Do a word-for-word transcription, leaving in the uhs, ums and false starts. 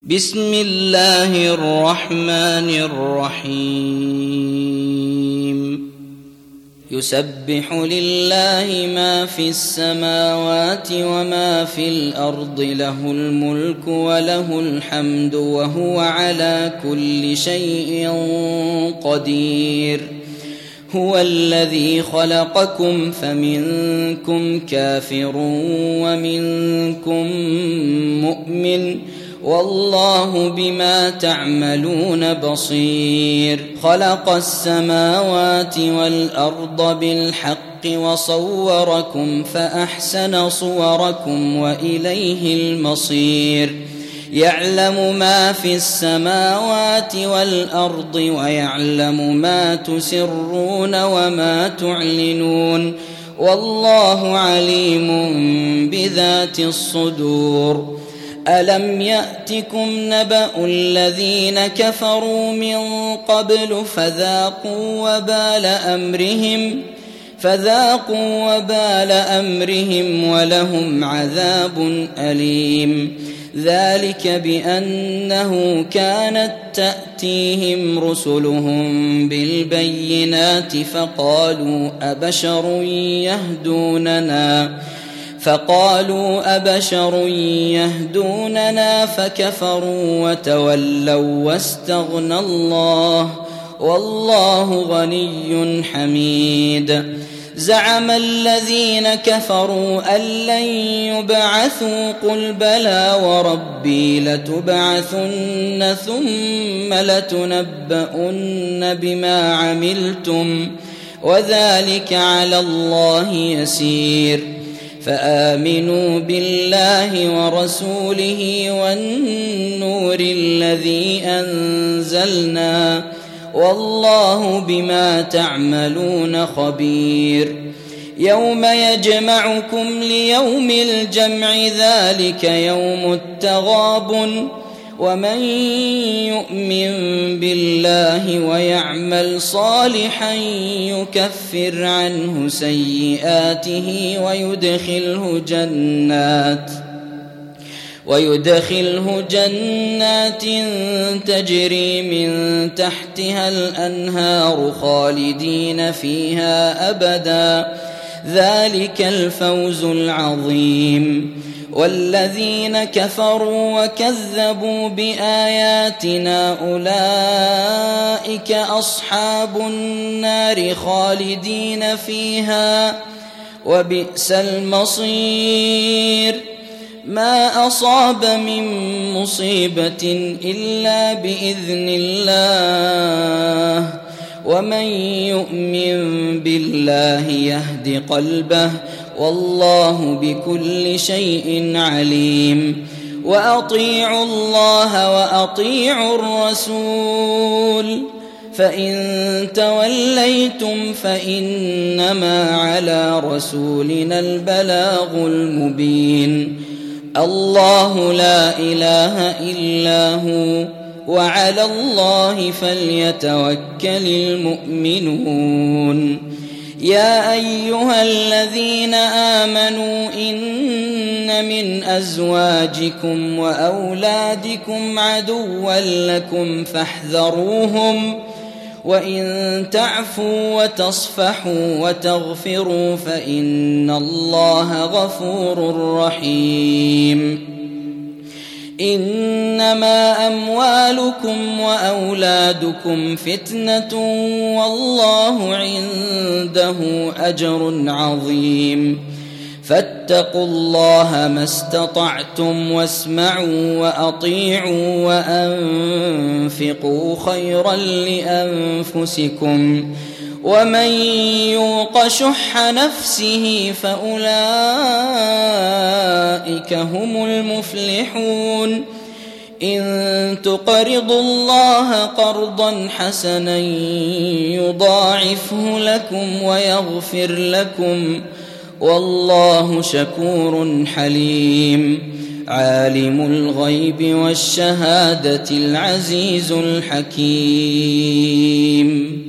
بسم الله الرحمن الرحيم يسبح لله ما في السماوات وما في الأرض له الملك وله الحمد وهو على كل شيء قدير هو الذي خلقكم فمنكم كافر ومنكم مؤمن والله بما تعملون بصير خلق السماوات والأرض بالحق وصوركم فأحسن صوركم وإليه المصير يعلم ما في السماوات والأرض ويعلم ما تسرون وما تعلنون والله عليم بذات الصدور ألم يأتكم نبأ الذين كفروا من قبل فذاقوا وبال أمرهم فذاقوا وبال أمرهم ولهم عذاب أليم ذلك بأنه كانت تأتيهم رسلهم بالبينات فقالوا أبشر يهدوننا فقالوا أبشر يهدوننا فكفروا وتولوا واستغنى الله والله غني حميد زعم الذين كفروا أن لن يبعثوا قل بلى وربي لتبعثن ثم لتنبؤن بما عملتم وذلك على الله يسير فآمنوا بالله ورسوله والنور الذي أنزلنا والله بما تعملون خبير يوم يجمعكم ليوم الجمع ذلك يوم التغابن ومن يؤمن بالله ويعمل صالحا يكفر عنه سيئاته ويدخله جنات ويدخله جنات تجري من تحتها الأنهار خالدين فيها أبدا ذلك الفوز العظيم والذين كفروا وكذبوا بآياتنا أولئك أصحاب النار خالدين فيها وبئس المصير ما أصاب من مصيبة إلا بإذن الله ومن يؤمن بالله يهد قلبه والله بكل شيء عليم وأطيعوا الله وأطيعوا الرسول فإن توليتم فإنما على رسولنا البلاغ المبين الله لا إله إلا هو وعلى الله فليتوكل المؤمنون يا أيها الذين آمنوا إن من أزواجكم وأولادكم عدوا لكم فاحذروهم وإن تعفوا وتصفحوا وتغفروا فإن الله غفور رحيم إنما أموالكم وأولادكم فتنة والله عنده أجر عظيم فاتقوا الله ما استطعتم واسمعوا وأطيعوا وأنفقوا خيرا لأنفسكم ومن يوق شح نفسه فأولئك هم المفلحون إن تقرضوا الله قرضا حسنا يضاعفه لكم ويغفر لكم والله شكور حليم عالم الغيب والشهادة العزيز الحكيم